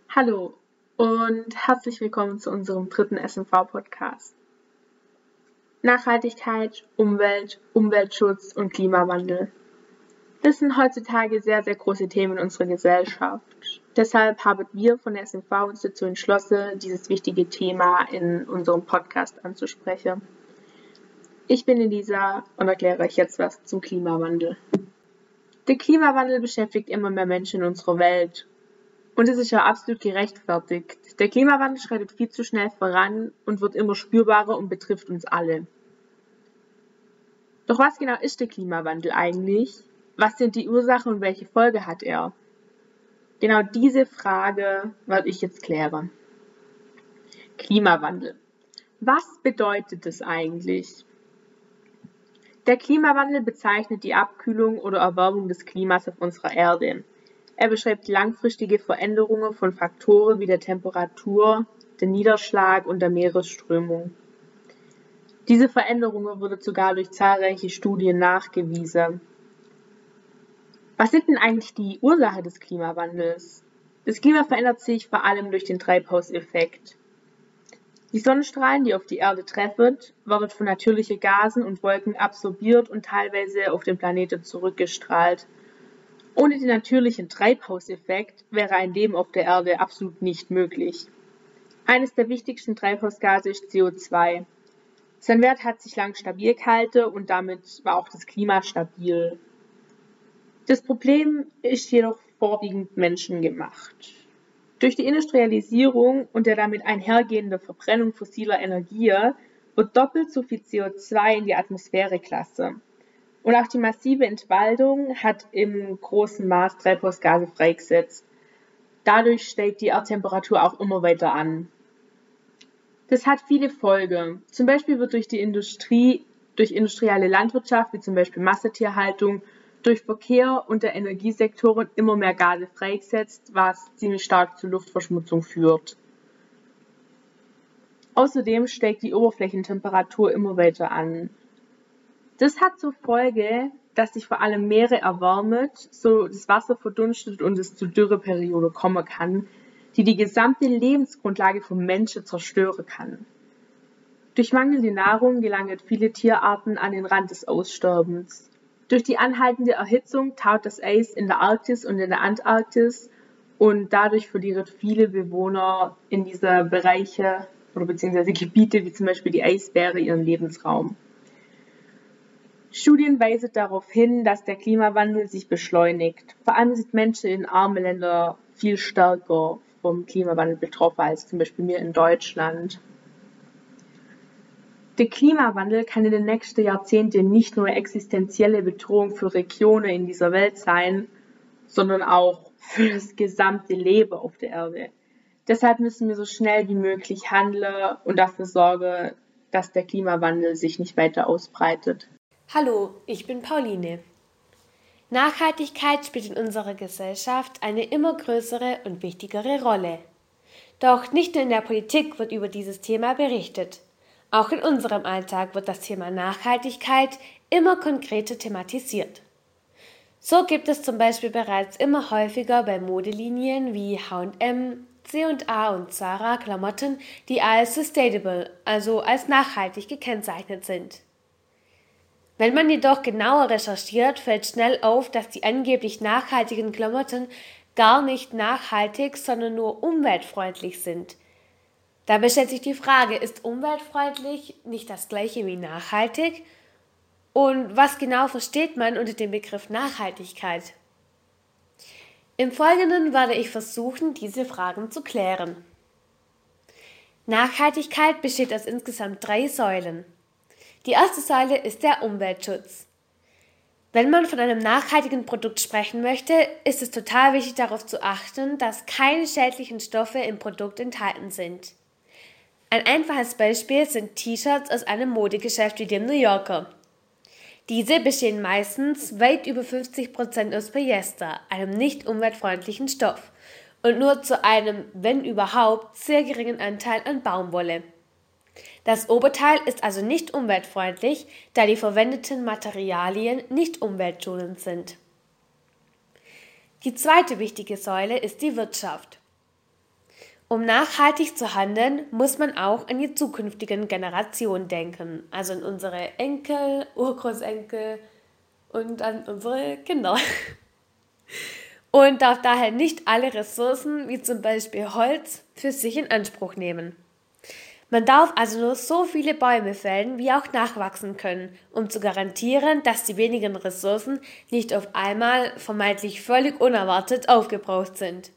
Hallo und herzlich willkommen zu unserem dritten SMV-Podcast. Nachhaltigkeit, Umwelt, Umweltschutz und Klimawandel. Das sind heutzutage sehr, sehr große Themen in unserer Gesellschaft. Deshalb haben wir von der SMV uns dazu entschlossen, dieses wichtige Thema in unserem Podcast anzusprechen. Ich bin Elisa und erkläre euch jetzt was zum Klimawandel. Der Klimawandel beschäftigt immer mehr Menschen in unserer Welt. Und es ist ja absolut gerechtfertigt. Der Klimawandel schreitet viel zu schnell voran und wird immer spürbarer und betrifft uns alle. Doch was genau ist der Klimawandel eigentlich? Was sind die Ursachen und welche Folge hat er? Genau diese Frage werde ich jetzt klären. Klimawandel. Was bedeutet das eigentlich? Der Klimawandel bezeichnet die Abkühlung oder Erwärmung des Klimas auf unserer Erde. Er beschreibt langfristige Veränderungen von Faktoren wie der Temperatur, der Niederschlag und der Meeresströmung. Diese Veränderungen wurden sogar durch zahlreiche Studien nachgewiesen. Was sind denn eigentlich die Ursachen des Klimawandels? Das Klima verändert sich vor allem durch den Treibhauseffekt. Die Sonnenstrahlen, die auf die Erde treffen, werden von natürlichen Gasen und Wolken absorbiert und teilweise auf den Planeten zurückgestrahlt. Ohne den natürlichen Treibhauseffekt wäre ein Leben auf der Erde absolut nicht möglich. Eines der wichtigsten Treibhausgase ist CO2. Sein Wert hat sich lang stabil gehalten und damit war auch das Klima stabil. Das Problem ist jedoch vorwiegend menschengemacht. Durch die Industrialisierung und der damit einhergehende Verbrennung fossiler Energie wird doppelt so viel CO2 in die Atmosphäre gelassen. Und auch die massive Entwaldung hat im großen Maß Treibhausgase freigesetzt. Dadurch steigt die Erdtemperatur auch immer weiter an. Das hat viele Folgen. Zum Beispiel wird durch industrielle Landwirtschaft, wie zum Beispiel Massentierhaltung, durch Verkehr und der Energiesektoren immer mehr Gase freigesetzt, was ziemlich stark zur Luftverschmutzung führt. Außerdem steigt die Oberflächentemperatur immer weiter an. Das hat zur Folge, dass sich vor allem Meere erwärmen, so das Wasser verdunstet und es zu Dürreperioden kommen kann, die gesamte Lebensgrundlage vom Menschen zerstören kann. Durch mangelnde Nahrung gelangen viele Tierarten an den Rand des Aussterbens. Durch die anhaltende Erhitzung taut das Eis in der Arktis und in der Antarktis und dadurch verlieren viele Bewohner in dieser Bereiche oder beziehungsweise Gebiete wie zum Beispiel die Eisbären ihren Lebensraum. Studien weisen darauf hin, dass der Klimawandel sich beschleunigt. Vor allem sind Menschen in armen Ländern viel stärker vom Klimawandel betroffen als zum Beispiel wir in Deutschland. Der Klimawandel kann in den nächsten Jahrzehnten nicht nur eine existenzielle Bedrohung für Regionen in dieser Welt sein, sondern auch für das gesamte Leben auf der Erde. Deshalb müssen wir so schnell wie möglich handeln und dafür sorgen, dass der Klimawandel sich nicht weiter ausbreitet. Hallo, ich bin Pauline. Nachhaltigkeit spielt in unserer Gesellschaft eine immer größere und wichtigere Rolle. Doch nicht nur in der Politik wird über dieses Thema berichtet. Auch in unserem Alltag wird das Thema Nachhaltigkeit immer konkreter thematisiert. So gibt es zum Beispiel bereits immer häufiger bei Modelinien wie H&M, C&A und Zara Klamotten, die als sustainable, also als nachhaltig gekennzeichnet sind. Wenn man jedoch genauer recherchiert, fällt schnell auf, dass die angeblich nachhaltigen Klamotten gar nicht nachhaltig, sondern nur umweltfreundlich sind. Dabei stellt sich die Frage, ist umweltfreundlich nicht das gleiche wie nachhaltig? Und was genau versteht man unter dem Begriff Nachhaltigkeit? Im Folgenden werde ich versuchen, diese Fragen zu klären. Nachhaltigkeit besteht aus insgesamt 3 Säulen. Die erste Säule ist der Umweltschutz. Wenn man von einem nachhaltigen Produkt sprechen möchte, ist es total wichtig darauf zu achten, dass keine schädlichen Stoffe im Produkt enthalten sind. Ein einfaches Beispiel sind T-Shirts aus einem Modegeschäft wie dem New Yorker. Diese bestehen meistens weit über 50% aus Polyester, einem nicht umweltfreundlichen Stoff, und nur zu einem, wenn überhaupt, sehr geringen Anteil an Baumwolle. Das Oberteil ist also nicht umweltfreundlich, da die verwendeten Materialien nicht umweltschonend sind. Die zweite wichtige Säule ist die Wirtschaft. Um nachhaltig zu handeln, muss man auch an die zukünftigen Generationen denken, also an unsere Enkel, Urgroßenkel und an unsere Kinder. Und darf daher nicht alle Ressourcen, wie zum Beispiel Holz, für sich in Anspruch nehmen. Man darf also nur so viele Bäume fällen, wie auch nachwachsen können, um zu garantieren, dass die wenigen Ressourcen nicht auf einmal vermeintlich völlig unerwartet aufgebraucht sind.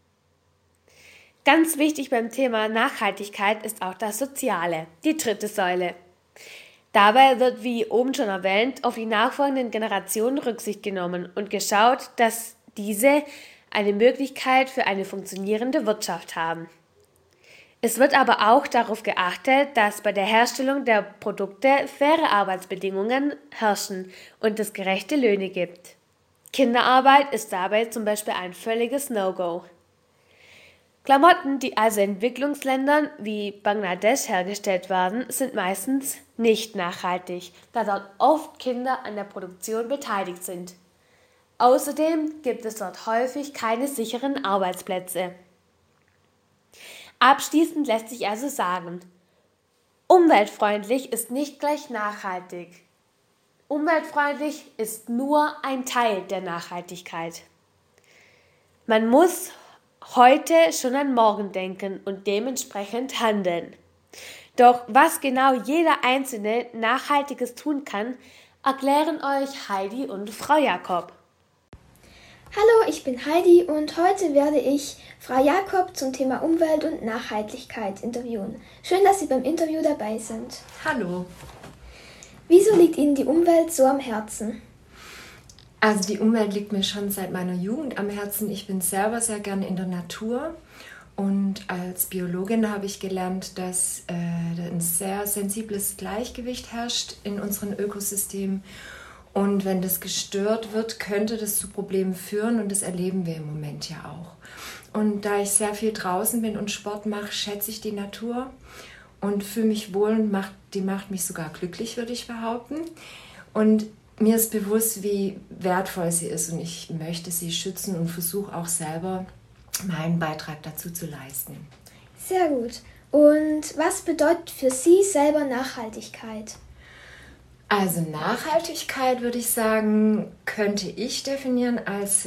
Ganz wichtig beim Thema Nachhaltigkeit ist auch das Soziale, die dritte Säule. Dabei wird, wie oben schon erwähnt, auf die nachfolgenden Generationen Rücksicht genommen und geschaut, dass diese eine Möglichkeit für eine funktionierende Wirtschaft haben. Es wird aber auch darauf geachtet, dass bei der Herstellung der Produkte faire Arbeitsbedingungen herrschen und es gerechte Löhne gibt. Kinderarbeit ist dabei zum Beispiel ein völliges No-Go. Klamotten, die also in Entwicklungsländern wie Bangladesch hergestellt werden, sind meistens nicht nachhaltig, da dort oft Kinder an der Produktion beteiligt sind. Außerdem gibt es dort häufig keine sicheren Arbeitsplätze. Abschließend lässt sich also sagen, umweltfreundlich ist nicht gleich nachhaltig. Umweltfreundlich ist nur ein Teil der Nachhaltigkeit. Man muss heute schon an morgen denken und dementsprechend handeln. Doch was genau jeder Einzelne Nachhaltiges tun kann, erklären euch Heidi und Frau Jakob. Hallo, ich bin Heidi und heute werde ich Frau Jakob zum Thema Umwelt und Nachhaltigkeit interviewen. Schön, dass Sie beim Interview dabei sind. Hallo. Wieso liegt Ihnen die Umwelt so am Herzen? Also die Umwelt liegt mir schon seit meiner Jugend am Herzen. Ich bin selber sehr gern in der Natur und als Biologin habe ich gelernt, dass ein sehr sensibles Gleichgewicht herrscht in unserem Ökosystem. Und wenn das gestört wird, könnte das zu Problemen führen und das erleben wir im Moment ja auch. Und da ich sehr viel draußen bin und Sport mache, schätze ich die Natur und fühle mich wohl und die macht mich sogar glücklich, würde ich behaupten. Und mir ist bewusst, wie wertvoll sie ist und ich möchte sie schützen und versuche auch selber meinen Beitrag dazu zu leisten. Sehr gut. Und was bedeutet für Sie selber Nachhaltigkeit? Also Nachhaltigkeit, würde ich sagen, könnte ich definieren als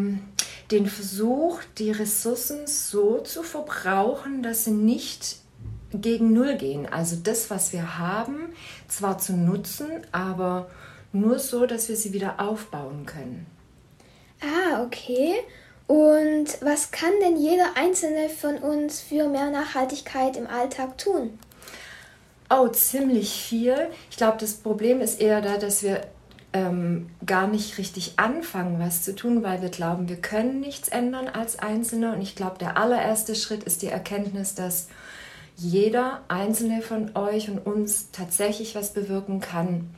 den Versuch, die Ressourcen so zu verbrauchen, dass sie nicht gegen Null gehen. Also das, was wir haben, zwar zu nutzen, aber nur so, dass wir sie wieder aufbauen können. Ah, okay. Und was kann denn jeder Einzelne von uns für mehr Nachhaltigkeit im Alltag tun? Oh, ziemlich viel. Ich glaube, das Problem ist eher da, dass wir gar nicht richtig anfangen, was zu tun, weil wir glauben, wir können nichts ändern als Einzelne. Und ich glaube, der allererste Schritt ist die Erkenntnis, dass jeder Einzelne von euch und uns tatsächlich was bewirken kann.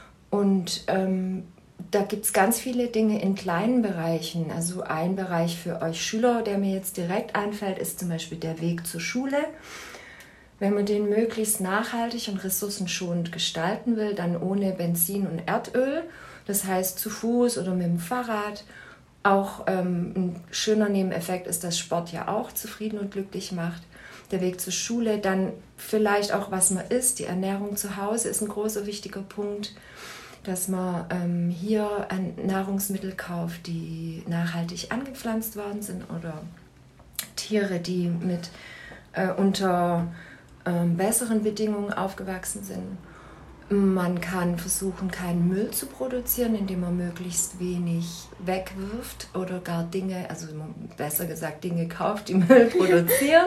Und da gibt es ganz viele Dinge in kleinen Bereichen. Also ein Bereich für euch Schüler, der mir jetzt direkt einfällt, ist zum Beispiel der Weg zur Schule. Wenn man den möglichst nachhaltig und ressourcenschonend gestalten will, dann ohne Benzin und Erdöl, das heißt zu Fuß oder mit dem Fahrrad. Auch ein schöner Nebeneffekt ist, dass Sport ja auch zufrieden und glücklich macht. Der Weg zur Schule, dann vielleicht auch, was man isst. Die Ernährung zu Hause ist ein großer, wichtiger Punkt, dass man hier Nahrungsmittel kauft, die nachhaltig angepflanzt worden sind oder Tiere, die mit unter besseren Bedingungen aufgewachsen sind. Man kann versuchen, keinen Müll zu produzieren, indem man möglichst wenig wegwirft oder gar Dinge, also besser gesagt Dinge kauft, die Müll produzieren.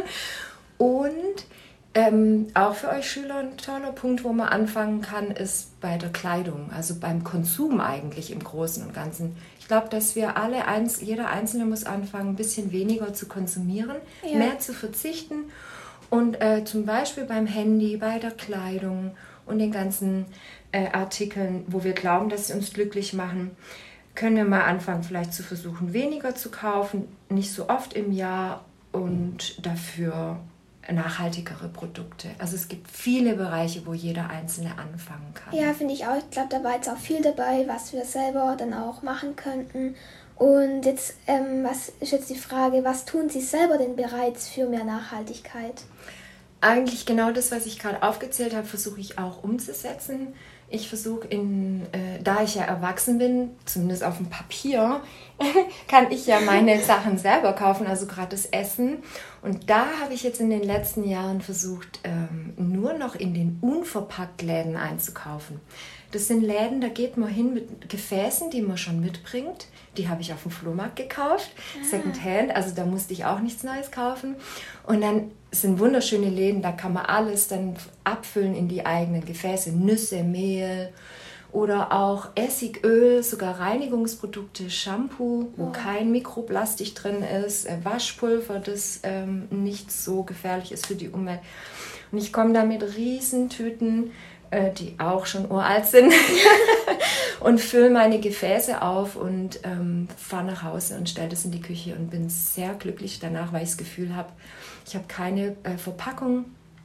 Und auch für euch Schüler ein toller Punkt, wo man anfangen kann, ist bei der Kleidung, also beim Konsum eigentlich im Großen und Ganzen. Ich glaube, dass wir jeder Einzelne muss anfangen, ein bisschen weniger zu konsumieren, mehr zu verzichten. Und zum Beispiel beim Handy, bei der Kleidung und den ganzen Artikeln, wo wir glauben, dass sie uns glücklich machen, können wir mal anfangen, vielleicht zu versuchen, weniger zu kaufen, nicht so oft im Jahr und dafür nachhaltigere Produkte. Also es gibt viele Bereiche, wo jeder Einzelne anfangen kann. Ja, finde ich auch. Ich glaube, da war jetzt auch viel dabei, was wir selber dann auch machen könnten. Und jetzt, was ist jetzt die Frage, was tun Sie selber denn bereits für mehr Nachhaltigkeit? Eigentlich genau das, was ich gerade aufgezählt habe, versuche ich auch umzusetzen. Ich versuche, da ich ja erwachsen bin, zumindest auf dem Papier, kann ich ja meine Sachen selber kaufen, also gerade das Essen. Und da habe ich jetzt in den letzten Jahren versucht, nur noch in den Unverpackt-Läden einzukaufen. Das sind Läden, da geht man hin mit Gefäßen, die man schon mitbringt. Die habe ich auf dem Flohmarkt gekauft, Secondhand, also da musste ich auch nichts Neues kaufen. Und dann sind wunderschöne Läden, da kann man alles dann abfüllen in die eigenen Gefäße. Nüsse, Mehl oder auch Essigöl, sogar Reinigungsprodukte, Shampoo, wo kein Mikroplastik drin ist, Waschpulver, das nicht so gefährlich ist für die Umwelt. Und ich komme da mit Riesentüten, die auch schon uralt sind, und fülle meine Gefäße auf und fahre nach Hause und stelle das in die Küche und bin sehr glücklich danach, weil ich das Gefühl habe, ich habe keine Verpackung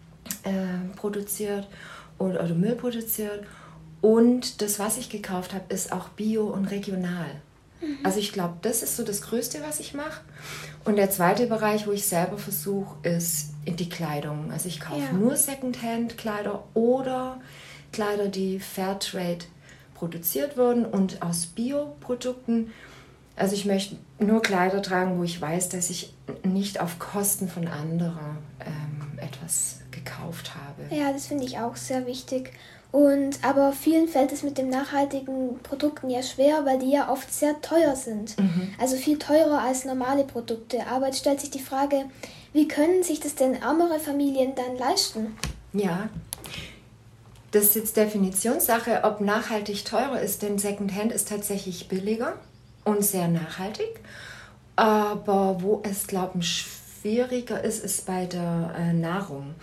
produziert oder Müll produziert, und das, was ich gekauft habe, ist auch bio und regional. Also ich glaube, das ist so das Größte, was ich mache. Und der zweite Bereich, wo ich selber versuche, ist die Kleidung. Also ich kaufe nur Secondhand-Kleider oder Kleider, die Fairtrade produziert wurden und aus Bioprodukten. Also ich möchte nur Kleider tragen, wo ich weiß, dass ich nicht auf Kosten von anderen etwas gekauft habe. Ja, das finde ich auch sehr wichtig. Aber vielen fällt es mit den nachhaltigen Produkten ja schwer, weil die ja oft sehr teuer sind. Also viel teurer als normale Produkte. Aber jetzt stellt sich die Frage, wie können sich das denn ärmere Familien dann leisten? Ja, das ist jetzt Definitionssache, ob nachhaltig teurer ist, denn Secondhand ist tatsächlich billiger und sehr nachhaltig. Aber wo es, glaube ich, schwieriger ist, ist bei der Nahrung.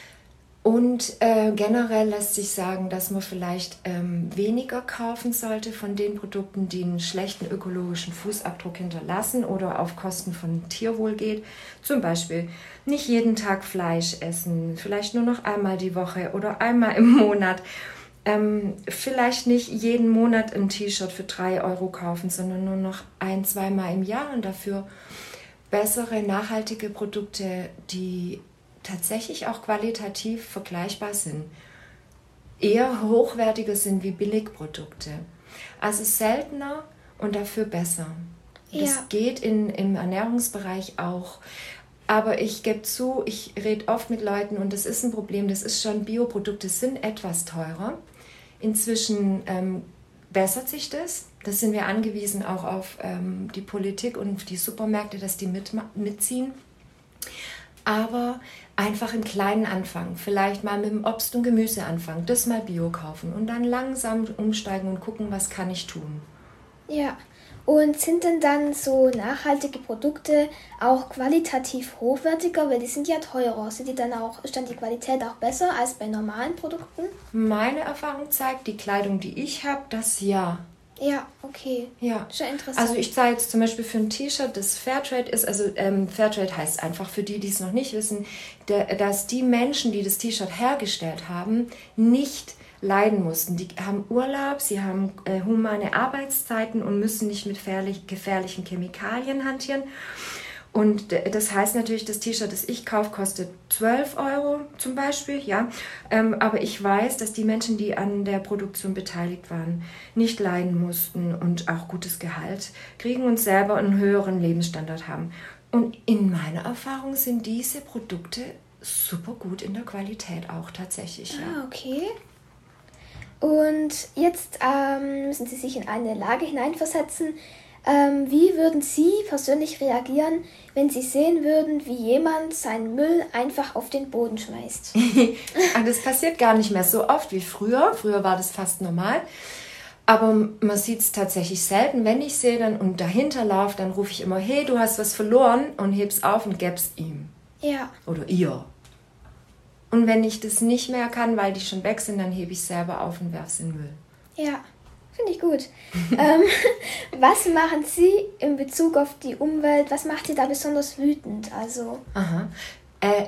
Und generell lässt sich sagen, dass man vielleicht weniger kaufen sollte von den Produkten, die einen schlechten ökologischen Fußabdruck hinterlassen oder auf Kosten von Tierwohl geht. Zum Beispiel nicht jeden Tag Fleisch essen, vielleicht nur noch einmal die Woche oder einmal im Monat. Vielleicht nicht jeden Monat ein T-Shirt für 3 Euro kaufen, sondern nur noch 1-2 Mal im Jahr und dafür bessere, nachhaltige Produkte, die tatsächlich auch qualitativ vergleichbar sind, eher hochwertiger sind wie Billigprodukte. Also seltener und dafür besser. Ja. Das geht im Ernährungsbereich auch. Aber ich gebe zu, ich rede oft mit Leuten und das ist ein Problem, das ist schon, Bioprodukte sind etwas teurer. Inzwischen bessert sich das. Das sind wir angewiesen auch auf die Politik und die Supermärkte, dass die mitziehen. Aber einfach im Kleinen anfangen, vielleicht mal mit dem Obst und Gemüse anfangen, das mal Bio kaufen und dann langsam umsteigen und gucken, was kann ich tun. Ja, und sind denn dann so nachhaltige Produkte auch qualitativ hochwertiger, weil die sind ja teurer? Ist dann die Qualität auch besser als bei normalen Produkten? Meine Erfahrung zeigt, die Kleidung, die ich habe, das ja. Ja, okay. Ja. Schon interessant. Also ich sage jetzt zum Beispiel für ein T-Shirt, das Fairtrade ist, also Fairtrade heißt einfach für die, die es noch nicht wissen, dass die Menschen, die das T-Shirt hergestellt haben, nicht leiden mussten. Die haben Urlaub, sie haben humane Arbeitszeiten und müssen nicht mit gefährlichen Chemikalien hantieren. Und das heißt natürlich, das T-Shirt, das ich kaufe, kostet 12 Euro zum Beispiel, ja. Aber ich weiß, dass die Menschen, die an der Produktion beteiligt waren, nicht leiden mussten und auch gutes Gehalt kriegen und selber einen höheren Lebensstandard haben. Und in meiner Erfahrung sind diese Produkte super gut in der Qualität auch tatsächlich, ja. Ah, okay. Und jetzt müssen Sie sich in eine Lage hineinversetzen. Wie würden Sie persönlich reagieren, wenn Sie sehen würden, wie jemand seinen Müll einfach auf den Boden schmeißt? Das passiert gar nicht mehr so oft wie früher. Früher war das fast normal. Aber man sieht es tatsächlich selten. Wenn ich sehe dann und dahinter laufe, dann rufe ich immer, hey, du hast was verloren, und heb's auf und gäb's ihm. Ja. Oder ihr. Und wenn ich das nicht mehr kann, weil die schon weg sind, dann hebe ich selber auf und werfe es in den Müll. Ja. Finde ich gut. Was machen Sie in Bezug auf die Umwelt? Was macht Sie da besonders wütend?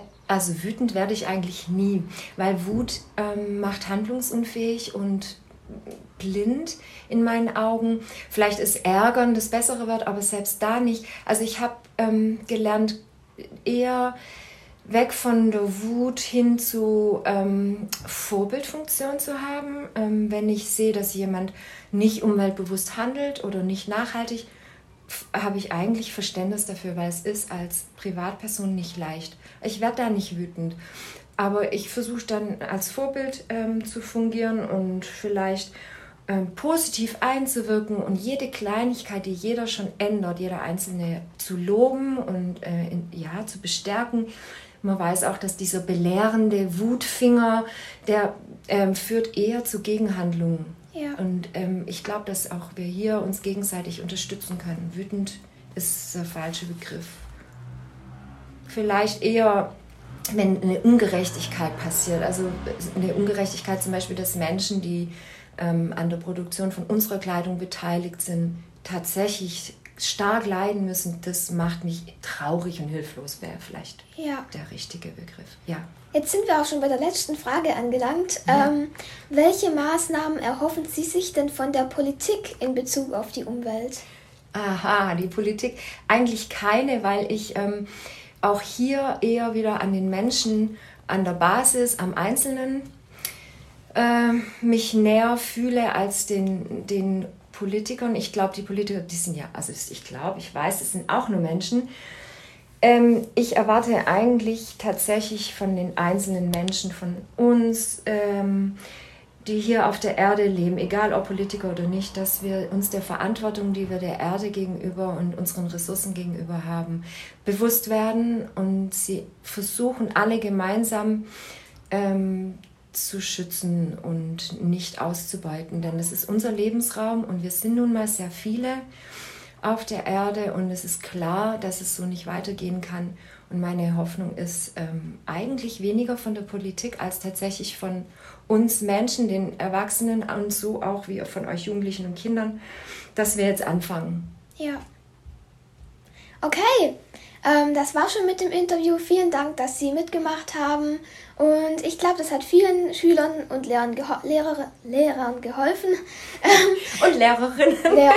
Also wütend werde ich eigentlich nie, weil Wut macht handlungsunfähig und blind in meinen Augen. Vielleicht ist Ärgern das bessere Wort, aber selbst da nicht. Also ich habe gelernt, eher weg von der Wut hin zu Vorbildfunktion zu haben. Wenn ich sehe, dass jemand nicht umweltbewusst handelt oder nicht nachhaltig, habe ich eigentlich Verständnis dafür, weil es ist als Privatperson nicht leicht. Ich werde da nicht wütend, aber ich versuche dann als Vorbild zu fungieren und vielleicht positiv einzuwirken und jede Kleinigkeit, die jeder schon ändert, jeder Einzelne zu loben und zu bestärken. Man weiß auch, dass dieser belehrende Wutfinger, der führt eher zu Gegenhandlungen. Ja. Und ich glaube, dass auch wir hier uns gegenseitig unterstützen können. Wütend ist der falsche Begriff. Vielleicht eher, wenn eine Ungerechtigkeit passiert. Also eine Ungerechtigkeit zum Beispiel, dass Menschen, die an der Produktion von unserer Kleidung beteiligt sind, tatsächlich stark leiden müssen. Das macht mich traurig und hilflos, wäre vielleicht der richtige Begriff. Ja. Jetzt sind wir auch schon bei der letzten Frage angelangt. Ja. Welche Maßnahmen erhoffen Sie sich denn von der Politik in Bezug auf die Umwelt? Aha, die Politik. Eigentlich keine, weil ich auch hier eher wieder an den Menschen, an der Basis, am Einzelnen mich näher fühle als den Politikern. Ich glaube, die Politiker, die sind ja, also ich weiß, es sind auch nur Menschen. Ich erwarte eigentlich tatsächlich von den einzelnen Menschen, von uns, die hier auf der Erde leben, egal ob Politiker oder nicht, dass wir uns der Verantwortung, die wir der Erde gegenüber und unseren Ressourcen gegenüber haben, bewusst werden und sie versuchen, alle gemeinsam zu schützen und nicht auszubeuten. Denn es ist unser Lebensraum und wir sind nun mal sehr viele auf der Erde und es ist klar, dass es so nicht weitergehen kann. Und meine Hoffnung ist eigentlich weniger von der Politik als tatsächlich von uns Menschen, den Erwachsenen und so auch wie von euch Jugendlichen und Kindern, dass wir jetzt anfangen. Ja. Okay, das war schon mit dem Interview. Vielen Dank, dass Sie mitgemacht haben. Und ich glaube, das hat vielen Schülern und Lehrern geholfen. Und Lehrerinnen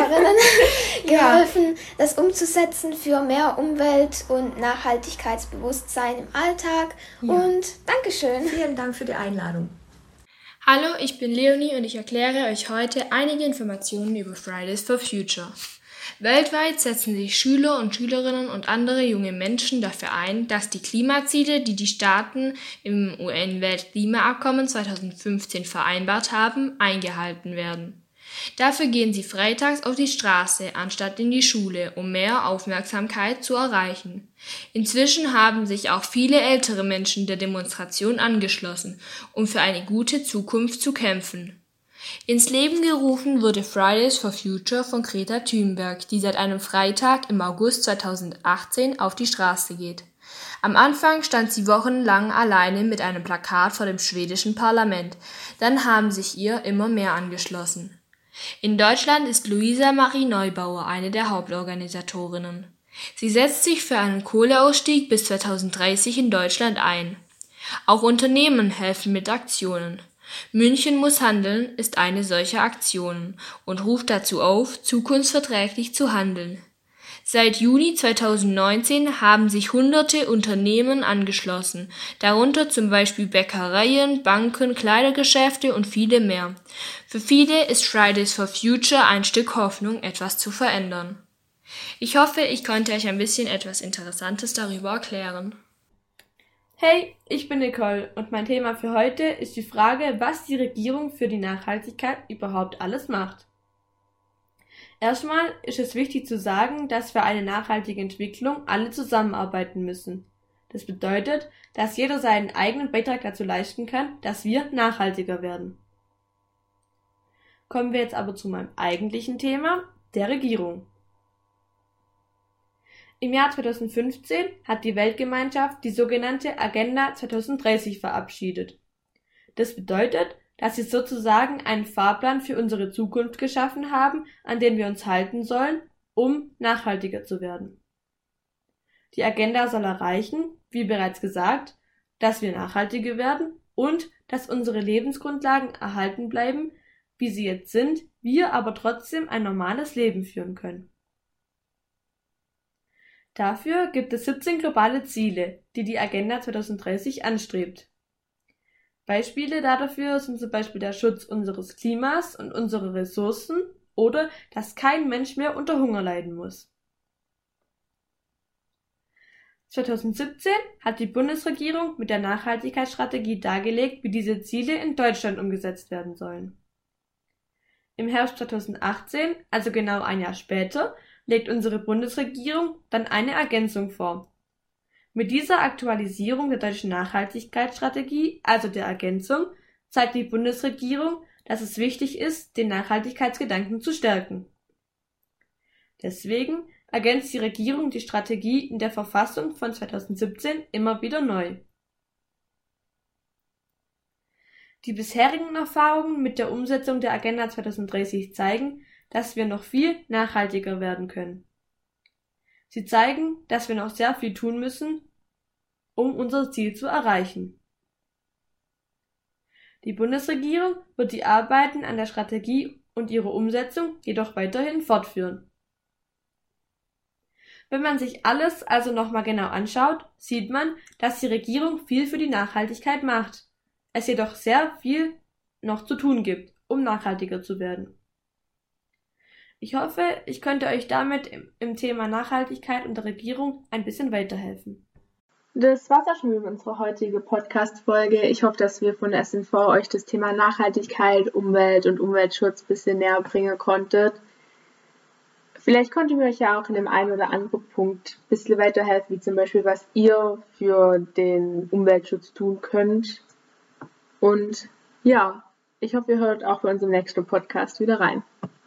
geholfen, das umzusetzen für mehr Umwelt- und Nachhaltigkeitsbewusstsein im Alltag. Ja. Und Dankeschön. Vielen Dank für die Einladung. Hallo, ich bin Leonie und ich erkläre euch heute einige Informationen über Fridays for Future. Weltweit setzen sich Schüler und Schülerinnen und andere junge Menschen dafür ein, dass die Klimaziele, die die Staaten im UN-Weltklimaabkommen 2015 vereinbart haben, eingehalten werden. Dafür gehen sie freitags auf die Straße, anstatt in die Schule, um mehr Aufmerksamkeit zu erreichen. Inzwischen haben sich auch viele ältere Menschen der Demonstration angeschlossen, um für eine gute Zukunft zu kämpfen. Ins Leben gerufen wurde Fridays for Future von Greta Thunberg, die seit einem Freitag im August 2018 auf die Straße geht. Am Anfang stand sie wochenlang alleine mit einem Plakat vor dem schwedischen Parlament, dann haben sich ihr immer mehr angeschlossen. In Deutschland ist Luisa Marie Neubauer eine der Hauptorganisatorinnen. Sie setzt sich für einen Kohleausstieg bis 2030 in Deutschland ein. Auch Unternehmen helfen mit Aktionen. München muss handeln ist eine solcher Aktion und ruft dazu auf, zukunftsverträglich zu handeln. Seit Juni 2019 haben sich hunderte Unternehmen angeschlossen, darunter zum Beispiel Bäckereien, Banken, Kleidergeschäfte und viele mehr. Für viele ist Fridays for Future ein Stück Hoffnung, etwas zu verändern. Ich hoffe, ich konnte euch ein bisschen etwas Interessantes darüber erklären. Hey, ich bin Nicole und mein Thema für heute ist die Frage, was die Regierung für die Nachhaltigkeit überhaupt alles macht. Erstmal ist es wichtig zu sagen, dass für eine nachhaltige Entwicklung alle zusammenarbeiten müssen. Das bedeutet, dass jeder seinen eigenen Beitrag dazu leisten kann, dass wir nachhaltiger werden. Kommen wir jetzt aber zu meinem eigentlichen Thema, der Regierung. Im Jahr 2015 hat die Weltgemeinschaft die sogenannte Agenda 2030 verabschiedet. Das bedeutet, dass sie sozusagen einen Fahrplan für unsere Zukunft geschaffen haben, an den wir uns halten sollen, um nachhaltiger zu werden. Die Agenda soll erreichen, wie bereits gesagt, dass wir nachhaltiger werden und dass unsere Lebensgrundlagen erhalten bleiben, wie sie jetzt sind, wir aber trotzdem ein normales Leben führen können. Dafür gibt es 17 globale Ziele, die die Agenda 2030 anstrebt. Beispiele dafür sind zum Beispiel der Schutz unseres Klimas und unserer Ressourcen oder dass kein Mensch mehr unter Hunger leiden muss. 2017 hat die Bundesregierung mit der Nachhaltigkeitsstrategie dargelegt, wie diese Ziele in Deutschland umgesetzt werden sollen. Im Herbst 2018, also genau ein Jahr später, legt unsere Bundesregierung dann eine Ergänzung vor. Mit dieser Aktualisierung der deutschen Nachhaltigkeitsstrategie, also der Ergänzung, zeigt die Bundesregierung, dass es wichtig ist, den Nachhaltigkeitsgedanken zu stärken. Deswegen ergänzt die Regierung die Strategie in der Verfassung von 2017 immer wieder neu. Die bisherigen Erfahrungen mit der Umsetzung der Agenda 2030 zeigen, dass wir noch viel nachhaltiger werden können. Sie zeigen, dass wir noch sehr viel tun müssen, um unser Ziel zu erreichen. Die Bundesregierung wird die Arbeiten an der Strategie und ihre Umsetzung jedoch weiterhin fortführen. Wenn man sich alles also nochmal genau anschaut, sieht man, dass die Regierung viel für die Nachhaltigkeit macht, es jedoch sehr viel noch zu tun gibt, um nachhaltiger zu werden. Ich hoffe, ich konnte euch damit im Thema Nachhaltigkeit und der Regierung ein bisschen weiterhelfen. Das war's auch schon mit unserer heutigen Podcast-Folge. Ich hoffe, dass wir von der SNV euch das Thema Nachhaltigkeit, Umwelt und Umweltschutz ein bisschen näher bringen konntet. Vielleicht konnten wir euch ja auch in dem einen oder anderen Punkt ein bisschen weiterhelfen, wie zum Beispiel, was ihr für den Umweltschutz tun könnt. Und ja, ich hoffe, ihr hört auch bei unserem nächsten Podcast wieder rein.